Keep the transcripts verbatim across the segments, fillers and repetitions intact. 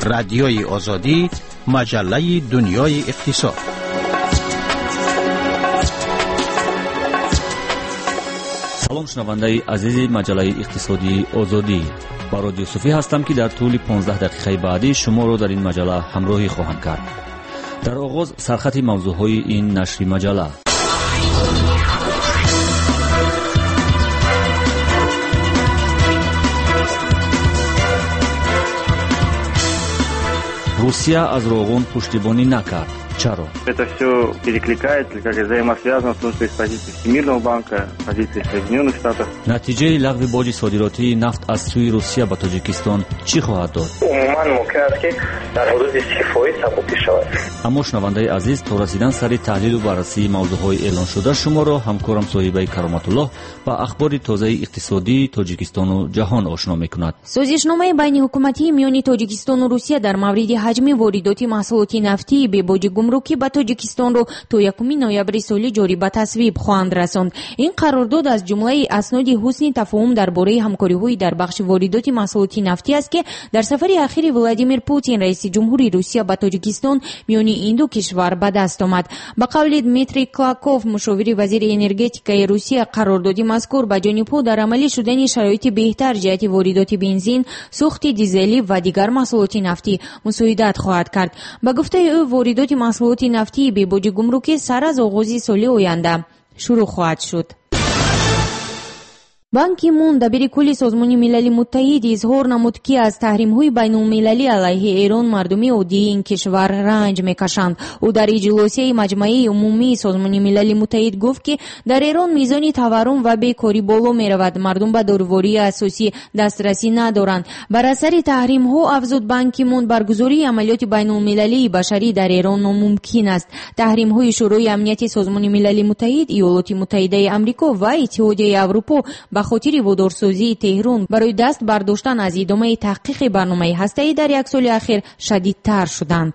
رادیوی آزادی، مجله دنیای اقتصاد. سلام شنوندگان عزیز مجله اقتصادی آزادی. با رادیو صوفی هستم که در طول پانزده دقیقه بعدی شما را در این مجله همراهی خواهم کرد. در آغاز سرخط موضوعهای این نشر مجله. روسیه از روغن پشتیبانی نکرد. چرا؟ Это все перекликается, как взаимосвязано, в том числе с позицией Всемирного банка, позицией Соединенных Штатов. نتیجه لغو باج صادراتی نفت از سوی روسیه به تاجیکستان چی خواهد داد؟ عموما ممکن است که در حدود سی فیصد سقوطی شود. اما شنونده عزیز، تا رسیدن سر تحلیل و بررسی موضوعهای اعلان شده شما را همکارم صاحبه کرامت الله با اخبار تازه اقتصادی تاجیکستان و جهان آشنا میکند. سازشنامه بین حکومتی میان تاجیکستان و روسیه در مورد حجم واردات محصولات نفتی به باج گمرکی به تاجیکستان رو تا یکم نوامبر سال جاری به تصویب خواهند رساند. این قرارداد از جمله اسناد حسن تفاهم درباره همکاری‌های در بخش واردات محصولات نفتی است که در سفر اخیر ولادیمیر پوتین رئیس جمهوری روسیه به تاجیکستان میان این دو کشور به دست آمد. به قول دمیتری کلاکوف، مشاور وزیر انرژتیک روسیه، قرارداد مذکور به جانب در عملی شدن شرایط بهتر جهت واردات بنزین، سوخت دیزلی و دیگر محصولات نفتی مساعدت خواهد کرد. به گفته او واردات محصولات نفتی به باج گمرکی سر از آغاز سال آینده شروع خواهد شد. بان کی مون دبیر کلی سازمان ملل متحد اظهار نمود که از تحریم‌های بین‌المللی علیه ایران مردم عادی این کشور رنج می‌کشند. او در اجلاس مجمع عمومی سازمان ملل متحد گفت که در ایران میزان تورم و بیکاری بالا می‌رود، مردم به داروری اساسی دسترسی ندارند. بر اثر تحریم‌ها افزود بان کی مون برگزاری عملیات بین‌المللی بشری در ایران ناممکن است. تحریم‌های شورای امنیت سازمان ملل متحد، ایالات متحده آمریکا و اتحادیه اروپا به خاطر وادارسازی تهران برای دست برداشتن از ادامه تحقیق برنامه هسته‌ای در یک سال اخیر شدیدتر شدند.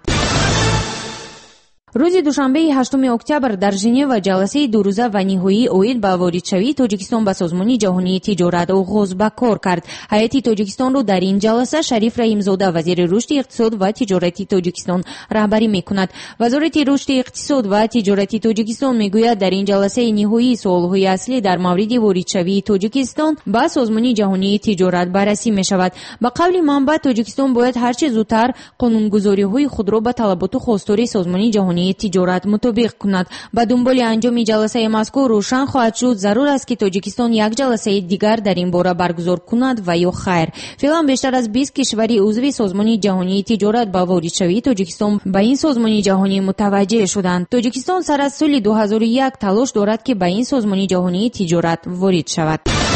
روز دوشنبه هشتم اکتبر در ژنو جلسه دو روزه و نهایی اوید به واردشوی تاجیکستان به سازمان جهانی تجارت آغاز به کار کرد. هیئت تاجیکستان را در این جلسه شریف رحیمزاده وزیر رشد اقتصاد و تجارت تاجیکستان رهبری میکند. وزارت رشد اقتصاد و تجارت تاجیکستان میگوید در این جلسه نهایی سوالهای اصلی در مورد واردشوی تاجیکستان به سازمان جهانی تجارت بررسی میشود. به قول منبع تاجیکستان باید هر چه زودتر قانونگذاری‌های خود را به طلبات و خواستار سازمان جهانی تجارت مطابق کند. با دنبال انجام جلسه مذکور روشن خواهد شد ضرور است که تاجیکستان یک جلسه دیگر در این باره برگزار کند و یا خیر. فعلا بیشتر از بیست کشور عضو سازمان جهانی تجارت با واردشوی تاجیکستان به این سازمان جهانی متوجه شدند. تاجیکستان سر از سال دو هزار و یک تلاش دارد که به این سازمان جهانی تجارت وارد شود.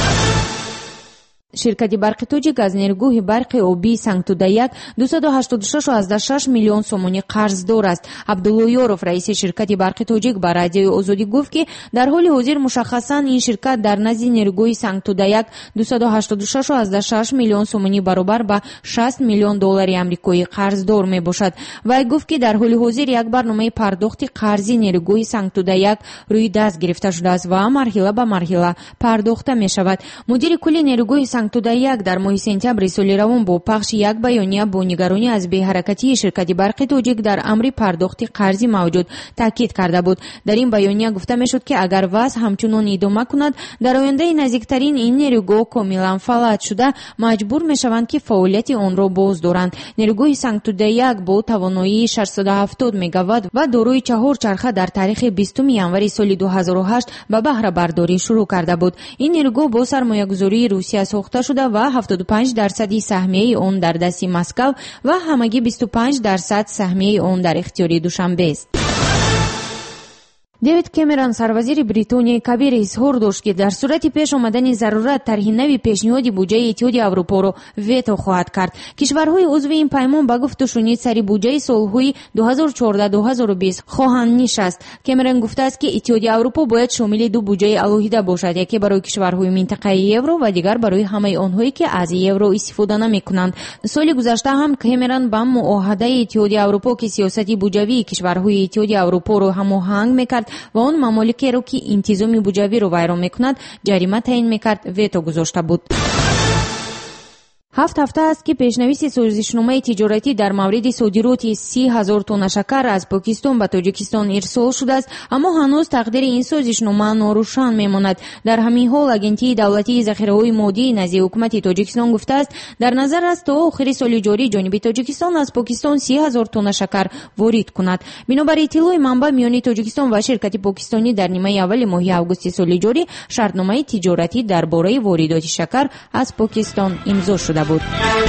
شرکت برق تاجیک از نیروگاه برق آبی سنگتودایک دویست و هشتاد و شش ممیز شش میلیون سومانی قرضدار است. عبدالله یاروف رئیس شرکت برق تاجیک به رادیوی آزادی گفت که در حال حاضر مشخصاً این شرکت در نزد نیروگاه سنگتودایک دویست و هشتاد و شش ممیز شش میلیون سومانی برابر به شصت میلیون دلار آمریکایی قرضدار می باشد. و گفت که در حال حاضر یک برنامه پرداخت قرضی نیروگاه سنگتودایک روی دست گرفته شده است و مرحله به مرحله پرداخته می شود. مدیر کل نیروگاه سنگتودایک در ماه سپتامبر سال روان با پخش یک بیانیه با نگرانی از بی حرکتی شرکت برق تاجیک در امر پرداخت قرضی موجود تاکید کرده بود. در این بیانیه گفته می شد که اگر وضع همچنان ادامه کند در آینده نزدیکترین این نیروگاه کاملا فلج شده مجبور می شوند که فعالیت آن را باز دارند. نیروگاه سنگتودایک با توانایی ششصد و هفتاد مگاوات و دارای چهار چرخه در تاریخ بیستم ژانویه سال دو هزار و هشت به بهره برداری شروع کرده بود. این نیروگاه با سرمایه‌گذاری روسیه ساخته شده و هفتاد و پنج درصد سهمیه آن در دست مسکو و همگی بیست و پنج درصد سهمیه آن در اختیار دوشنبه است. دیوید کامرون سروزیر بریتانیای کبیر اظهار داشت که در صورت پیش آمدن ضرورت طرح نوی پیشنهاد بودجه اتحادیه اروپا را ویتو خواهد کرد. کشورهای عضو این پیمان با گفت و شنید سری بودجه سالهای دو هزار و چهارده دو هزار و بیست خواهند نشست. کامرون گفته است که اتحادیه اروپا باید شامل دو بودجه علاهده باشد، یکی برای کشورهای منطقه یورو و دیگر برای همه آنهایی که از یورو استفاده نمی‌کنند. سال گذشته هم کامرون با معاهده اتحادیه اروپا که سیاست بودجوی کشورهای اتحادیه اروپا را هماهنگ می‌کرد و اون ممالکی رو که انتظامی بودجوی رو ویران میکند جریمه تعیین میکرد ویتو گذاشته بود. ҳафт ҳафта аст ки пешнависи созишномаи тиҷоратӣ дар мавриди содироти си ҳазор тонна шакар аз Покистон ба Тоҷикистон ирсол шудааст, аммо ҳанӯз тақдири ин созишнома норӯшан мемонад. дар ҳамин ҳол агентии давлатии захираҳои моддии назди ҳукумати Тоҷикистон гуфтааст, дар назар аст то охири соли ҷорӣ ҷониби Тоҷикистон аз Покистон си ҳазор тонна шакар ворид кунад. бинобар иттилои манбаъ, миёни Тоҷикистон ва ширкати покистонӣ дар нимаи аввали моҳи августи соли ҷорӣ шартномаи тиҷоратӣ дар бораи воридоти шакар аз Покистон имзо шуда буд.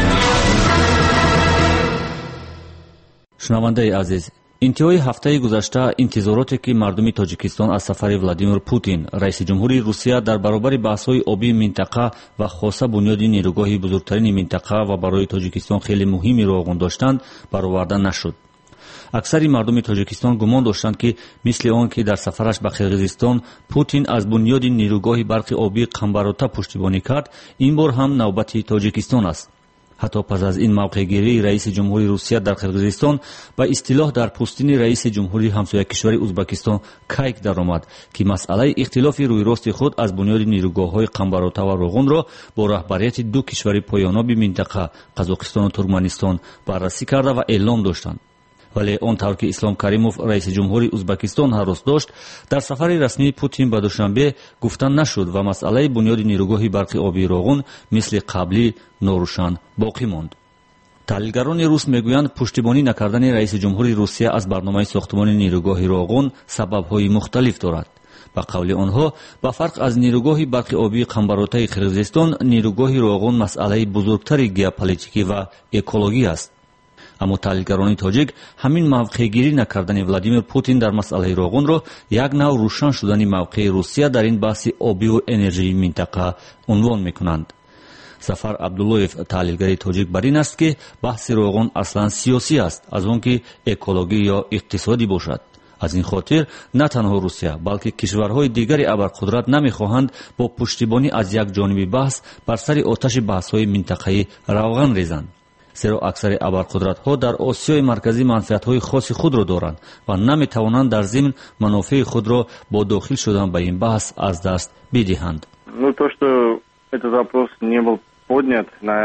шунавандаи азиз, интиҳои ҳафтаи гузашта интизороте ки мардуми Тоҷикистон аз сафари Владимир Путин, раиси ҷумҳури Русия, дар баробари баҳсҳои обии минтақа ва хоса бунёди нерӯгоҳи бузургтарини минтақа ва барои Тоҷикистон хеле муҳими роғун доштанд, бароварда нашуд. аксари мардуми Тоҷикистон гумон доштанд ки мисли он ки дар сафараш ба Қирғизистон Путин аз бунёди нерӯгоҳи барқи обии Қамбарота пуштибонӣ кард, ин бор ҳам навбати Тоҷикистон аст. ҳатто пас аз ин мавқеъгирии раиси ҷумҳури Русия дар Қирғизистон ба истилоҳ дар пӯстини раиси ҷумҳури ҳамсоякишвари Узбекистон кайк даромад, ки масъалаи ихтилофи рӯйрости худ аз бунёди нерӯгоҳҳои Қамбарота ва Роғунро бо раҳбарияти ду кишвари поёноби минтақа Қазоқистону Туркманистон баррасӣ карда ва эълом доштанд. вале он тавр ки Ислом Каримов, раиси ҷумҳури Узбекистон, ҳарос дошт, дар сафари расмии Путин ба Душанбе гуфта нашуд ва масъалаи бунёди нерӯгоҳи барқи обии Роғун мисли қаблӣ норӯшан боқӣ монд. таҳлилгарони рус мегӯянд, пуштибонӣ накардани раиси ҷумҳури Русия аз барномаи сохтмони нерӯгоҳи Роғун сабабҳои мухталиф дорад. ба қавли онҳо, ба фарқ аз нерӯгоҳи барқи обии Қамбаротаи Қирғизистон, нерӯгоҳи Роғун масъалаи бузургтари геополитикӣ ва экологӣ аст. аммо таҳлилгарони тоҷик ҳамин мавқеъгирӣ накардани Владимир Путин дар масъалаи Роғунро як нав рӯшан шудани мавқеи Русия дар ин баҳси обию энержии минтақа унвон мекунанд. Зафар Абдуллоев, таҳлилгари тоҷик, бар ин аст ки баҳси Роғун аслан сиёсӣ аст, аз он ки экологӣ ё иқтисодӣ бошад. аз ин хотир на танҳо Русия, балки кишварҳои дигари абарқудрат намехоҳанд бо пуштибонӣ аз як ҷониби баҳс бар сари оташи баҳсҳои минтақаӣ равған резанд. зеро аксари абарқудратҳо дар Осиёи марказӣ манфиатҳои хоси худро доранд ва наметавонанд дар зимн манофеи худро бо дохил шудан ба ин баҳс аз даст бидиҳанд. Ну, то, что этот вопрос не был поднят на,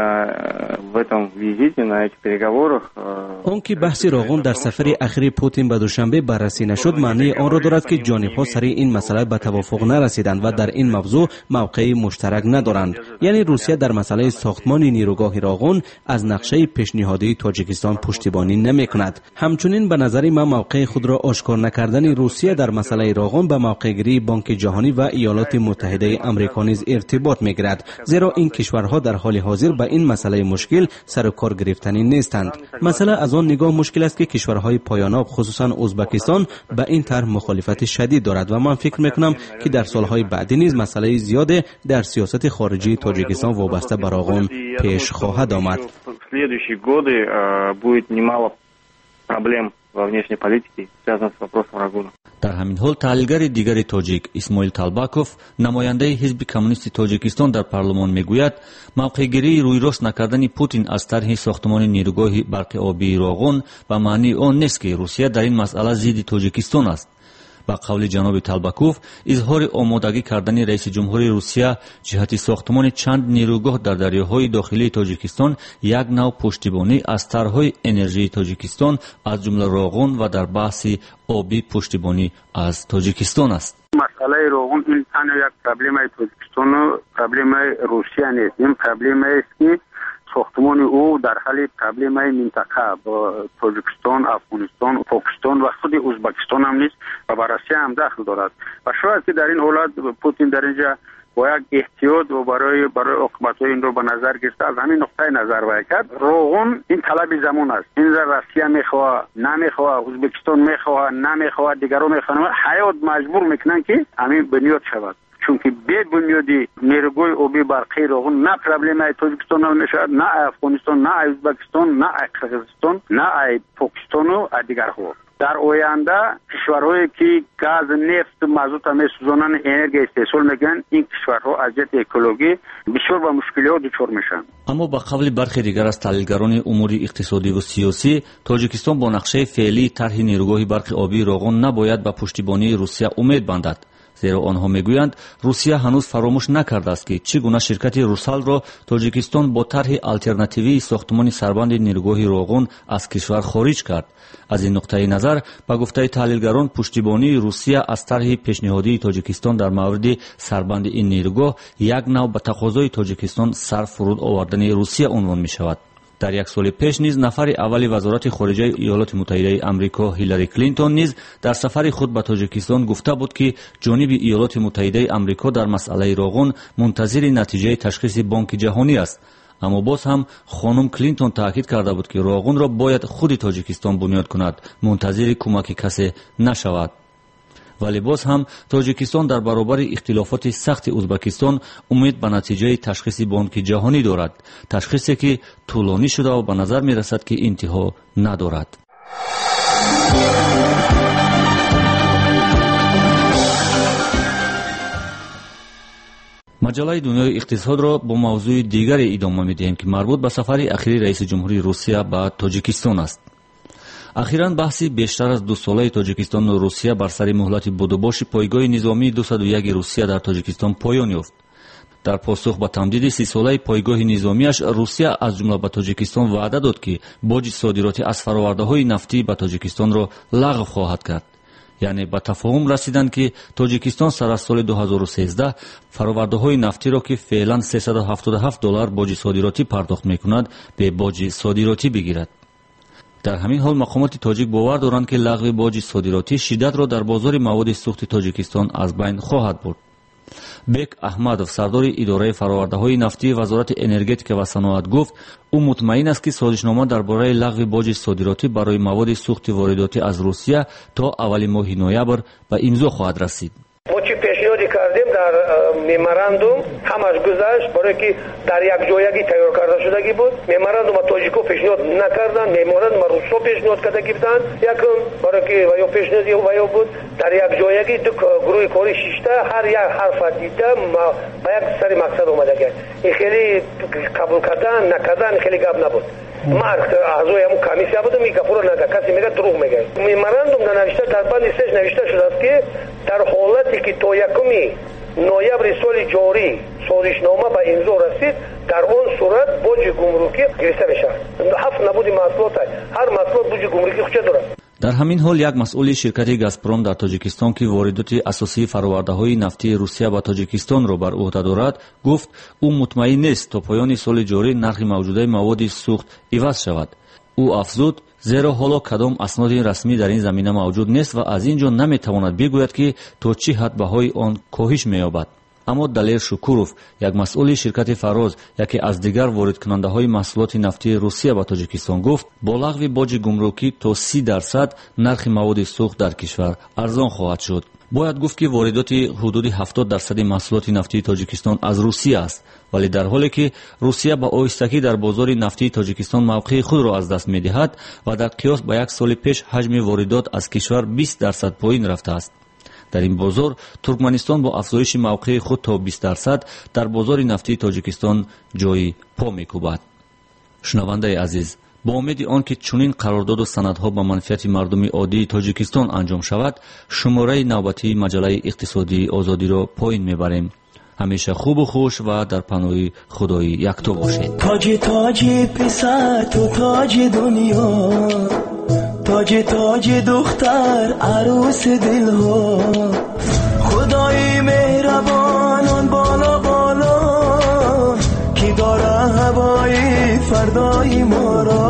в этом визите, на этих переговорах. он ки баҳси Роғун дар сафари ахири Путин ба Душанбе баррасӣ нашуд, маънии онро дорад ки ҷонибҳо сари ин масъала ба тавофуқ нарасиданд ва дар ин мавзӯъ мавқеи муштарак надоранд. яъне Русия дар масъалаи сохтмони нерӯгоҳи Роғун аз нақшаи пешниҳодии Тоҷикистон пуштибонӣ намекунад. ҳамчунин ба назари ман мавқеи худро ошкор накардани Русия дар масъалаи Роғун ба мавқеъгирии Бонки ҷаҳонӣ ва Иёлоти Муттаҳидаи Амрико низ иртибот мегирад, зеро ин кишварҳо дар ҳоли ҳозир ба ин масъалаи мушкил сару кор гирифтанӣ нестанд. масъала аз он нигоҳ мушкил аст ки кишварҳои поёноб, хусусан Узбекистон, ба ин тарҳ мухолифати шадид дорад ва ман фикр мекунам ки дар солҳои баъдӣ низ масъалаи зиёде дар сиёсати хориҷии Тоҷикистон вобаста ба Роғун пеш хоҳад омад. В следующие годы будет немало проблем во внешней политике, связанных с вопросом Рогуна. дар ҳамин ҳол таҳлилгари дигари тоҷик Исмоил Талбаков, намояндаи ҳизби коммунисти Тоҷикистон дар парлумон, мегӯяд, мавқеъгирии рӯйрост накардани Путин аз тарҳи сохтмони нерӯгоҳи барқи обии Роғун ба маънии он нест ки Русия дар ин масъала зидди Тоҷикистон аст. ба қавли ҷаноби Талбаков, изҳори омодагӣ кардани раиси ҷумҳури Русия ҷиҳати сохтмони чанд нерӯгоҳ дар дарёҳои дохилии Тоҷикистон як нав пуштибонӣ аз тарҳҳои энержии Тоҷикистон, аз ҷумла Роғун ва дар баҳси обӣ пуштибонӣ аз Тоҷикистон аст. масъалаи Роғун ин танҳо як проблемаи Тоҷикистону проблемаи Русия нест. ин проблемаест ки сохтмони ӯ дар ҳалли проблемаи минтақа бо Тоҷикистон, Афғонистон, Покистон ва худи Узбекистон ҳам низ ва ба Россия ҳам дахл дорад. ва шояд ки дар ин ҳолат Путин дар инҷа бо як эҳтиёт ва барои барои оқибатҳои инро ба назар гирифта аз ҳамин нуқтаи назар вай кард. Роғун ин талаби замон аст. ин Россия мехоҳад, намехоҳад, Узбекистон мехоҳад, намехоҳад, дигаро мехоҳад, ҳаёт маҷбур мекунанд ки ҳамин бунёд шавад. чунки бе бунёди нерӯгои обии барқии Роғун на проблемаи Тоҷикистон намешавад, на Афғонистон, на Узбекистон, на Қирғизистон, на Покистону а дигарҳо. дар оянда кишварҳое ки газ, нефт, мазута месӯзонанд, энергия истеҳсол мекунанд, ин кишварҳо аз ҷиҳати экологӣ бисёр ба мушкилиҳо дучор мешаванд. аммо ба қавли бархе дигар аз таҳлилгарони умури иқтисодиву сиёсӣ, Тоҷикистон бо нақшаи феълии тарҳи нерӯгоҳи барқи обии Роғун набояд ба пуштибонии Русия умед бандад, зеро онҳо мегӯянд русия ҳанӯз фаромӯш накардааст ки чӣ гуна ширкати русалро тоҷикистон бо тарҳи алтернативии сохтмони сарбанди ниргоҳи Роғун аз кишвар хориҷ кард. аз ин нуқтаи назар ба гуфтаи таҳлилгарон пуштибонии русия аз тарҳи пешниҳодии тоҷикистон дар мавриди сарбанди ин ниргоҳ як нав ба тақозои тоҷикистон сар фуруд овардани русия унвон мешавад. дар як соли пеш низ нафари аввали вазорати хориҷаи иёлоти муттаҳидаи амрико ҳиллари клинтон низ дар сафари худ ба тоҷикистон гуфта буд ки ҷониби иёлоти муттаҳидаи амрико дар масъалаи Роғун мунтазири натиҷаи ташхиси бонки ҷаҳонӣ аст. аммо боз ҳам хонум Клинтон таъкид карда буд ки Роғунро бояд худи тоҷикистон бунёд кунад, мунтазири кӯмаки касе нашавад. вале боз ҳам тоҷикистон дар баробари ихтилофоти сахти узбекистон умед ба натиҷаи ташхиси бонки ҷаҳонӣ дорад, ташхисе ки тӯлонӣ шуда ва ба назар мерасад ки интиҳо надорад. маҷалаи дунёи иқтисодро бо мавзӯи дигаре идома медиҳем ки марбут ба сафари ахири раиси ҷумҳурии Русия ба Тоҷикистон аст. ахиран баҳси бештар аз дусолаи Тоҷикистону Русия бар сари муҳлати будубоши пойгоҳи низомии дусаду як Русия дар Тоҷикистон поён ёфт. дар посух ба тамдиди сисолаи пойгоҳи низомиаш Русия аз ҷумла ба Тоҷикистон ваъда дод ки боҷи содироти аз фаровардаҳои нафтӣ ба Тоҷикистонро лағв хоҳад кард. яъне ба тафоҳум расиданд ки Тоҷикистон сар аз соли ду ҳазору сенздаҳ фаровардаҳои нафтиро ки феълан сесаду ҳафтоду ҳафт доллар боҷи содиротӣ пардохт мекунад бе боҷи содиротӣ бигирад. дар ҳамин ҳол мақомоти тоҷик бовар доранд ки лағви боҷи содиротӣ шиддатро дар бозори маводи сӯхти Тоҷикистон аз байн хоҳад бурд. бек аҳмадов, сардори идораи фаровардаҳои нафтии вазорати энергетика ва саноат гуфт, ӯ мутмаин аст ки созишнома дар бораи лағви боҷи содиротӣ барои маводи сӯхти воридотӣ аз Русия то аввали моҳи ноябр ба имзо хоҳад расид. мо чӣ пешниҳодӣ кардем дар меморандум ҳамаш гузашт, барое ки дар якҷоягӣ тайёр карда шудагӣ буд. меморандума тоҷико пешниҳод накарданд, меморандума русо пешниҳод кардагӣ буданд. якум барое ки ваё пешниҳоди ваё буд дар якҷоягӣ ду гурӯҳи кори шишта ҳар як ҳарфа дида ба як сари мақсад омадагӣ. ин хеле қабул кардан накардан хеле гап набуд. ман аъзои ҳамун комиссия будам, ин гапро нага касе мега дурӯғ мегӯяд. меморандум навишта дар банди сеш навишта шудааст ки дар ҳолате ки то якуми ноябри соли ҷорӣ созишнома ба имзо расид, дар он сурат боҷи гумрукӣ гирифта мешавад. ҳафт набуди маҳсулот аст, ҳар маҳсулот боҷи гумрукӣ худча дорад. дар ҳамин ҳол як масъули ширкати газпром дар тоҷикистон ки воридоти асосии фаровардаҳои нафтии русия ба тоҷикистонро бар уҳда дорад гуфт ӯ мутмаин нест то поёни соли ҷорӣ нархи мавҷудаи маводи сӯхт иваз шавад. ӯ афзуд, зеро ҳоло кадом асноди расмӣ дар ин замина мавҷуд нест ва аз ин ҷо наметавонад бигӯяд ки то чӣ ҳад баҳои он коҳиш меёбад. аммо Далер Шукуров, як масъули ширкати Фароз, яке аз дигар воридкунандаҳои маҳсулоти нафтии Русия ба Тоҷикистон гуфт, бо лағви боҷи гумрукӣ то си дарсад нархи маводи сӯхт дар кишвар арзон хоҳад шуд. бояд гуфт ки воридоти ҳудуди ҳафтод дарсади маҳсулоти нафтии Тоҷикистон аз Русия аст, вале дар ҳоле ки Русия ба оҳистагӣ дар бозори нафтии Тоҷикистон мавқеи худро аз даст медиҳад ва дар қиёс ба як соли пеш ҳаҷми воридот аз кишвар бист дарсад поин рафтааст. дар ин бозор Туркманистон бо афзоиши мавқеи худ то бист дарсад дар бозори нафтии Тоҷикистон ҷои по мекӯбад. шунавандаи азиз, бо умеди он ки чунин қарордоду санадҳо ба манфиати мардуми оддии Тоҷикистон анҷом шавад, шумораи навбатии маҷалаи иқтисодии Озодиро поин мебарем. ҳамеша хубу хуш ва дар паноҳи худои якто бошед. тоҷи тоҷи писар ту тоҷи дунё, тоҷи тоҷи духтар арӯс дилҳо, худои меҳрабон он боло боло ки дора ҳавои фардои моро,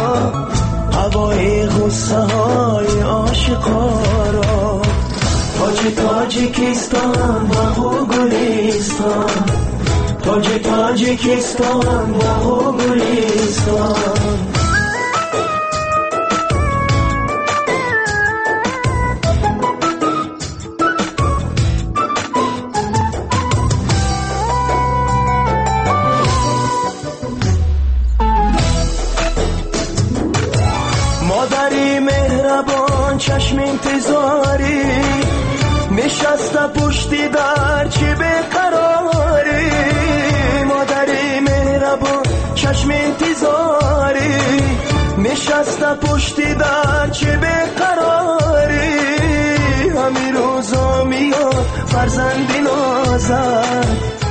ҳавои ғуссаҳои ошиқоро. тоҷи тоҷикистон баҳу гулистон, тоҷи тоҷикистон баҳу гулистон. چشم انتظاری نشسته پشتی در چه بیقراری، مادری مهربان چشم انتظاری نشسته پشتی در چه بیقراری، همین روزا میاد فرزندی نازد